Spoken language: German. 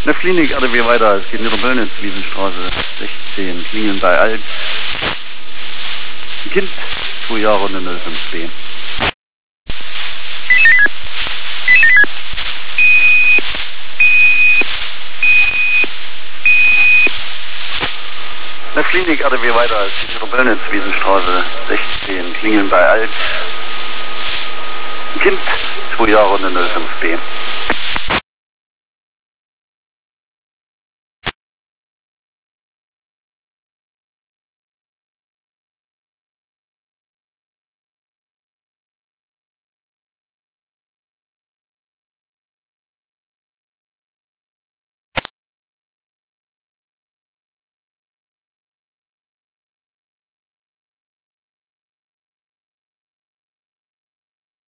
der Klinik ADW weiter, es geht in die Böllnitz, Wiesenstraße 16, Klingeln bei Alt. Ein Kind, 2 Jahre und eine 05B. Der Klinik ADW weiter, es geht in die Böllnitz, Wiesenstraße 16, Klingeln bei Alt. Ein Kind, 2 Jahre und eine 05B.